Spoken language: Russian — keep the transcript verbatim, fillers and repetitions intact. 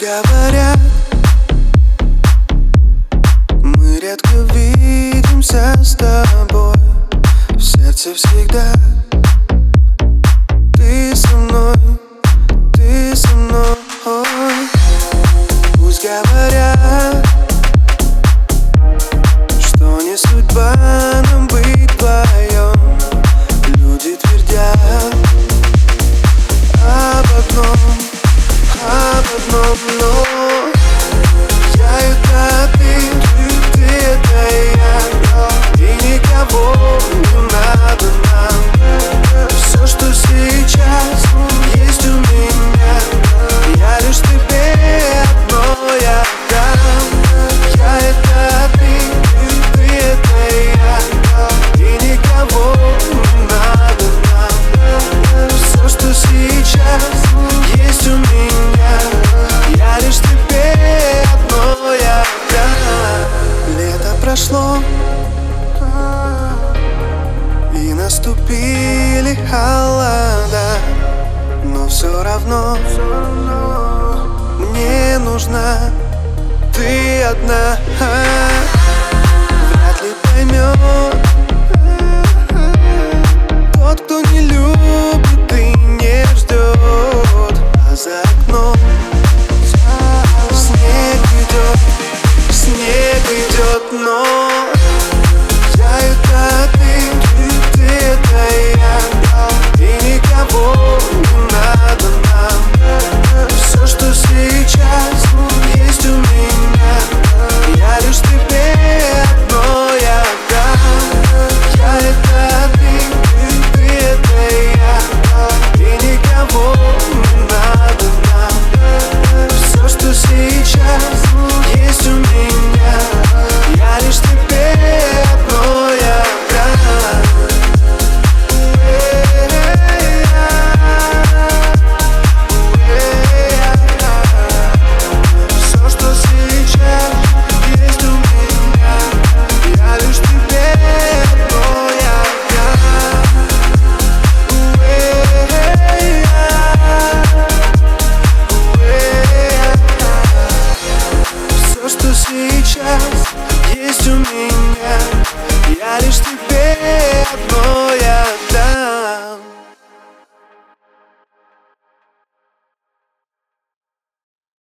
говорят, мы редко видимся с тобой. В сердце всегда ты со мной, ты со мной. Пусть говорят, что не судьба нам быть вдвоем. Люди твердят об одном, об одном, но я это ты, ты это я, и никого не надо нам. Все, что сейчас есть у меня, я лишь тебе одно я дам. Я это ты, ты это я, и никого не надо нам. Все, что сейчас есть у меня, я лишь тебе одно я дам. Лето прошло, и наступили холода, но все равно мне нужна ты одна. Вряд ли поймет тот, кто не любит и не ждет, а за окном снег идет, снег идет, но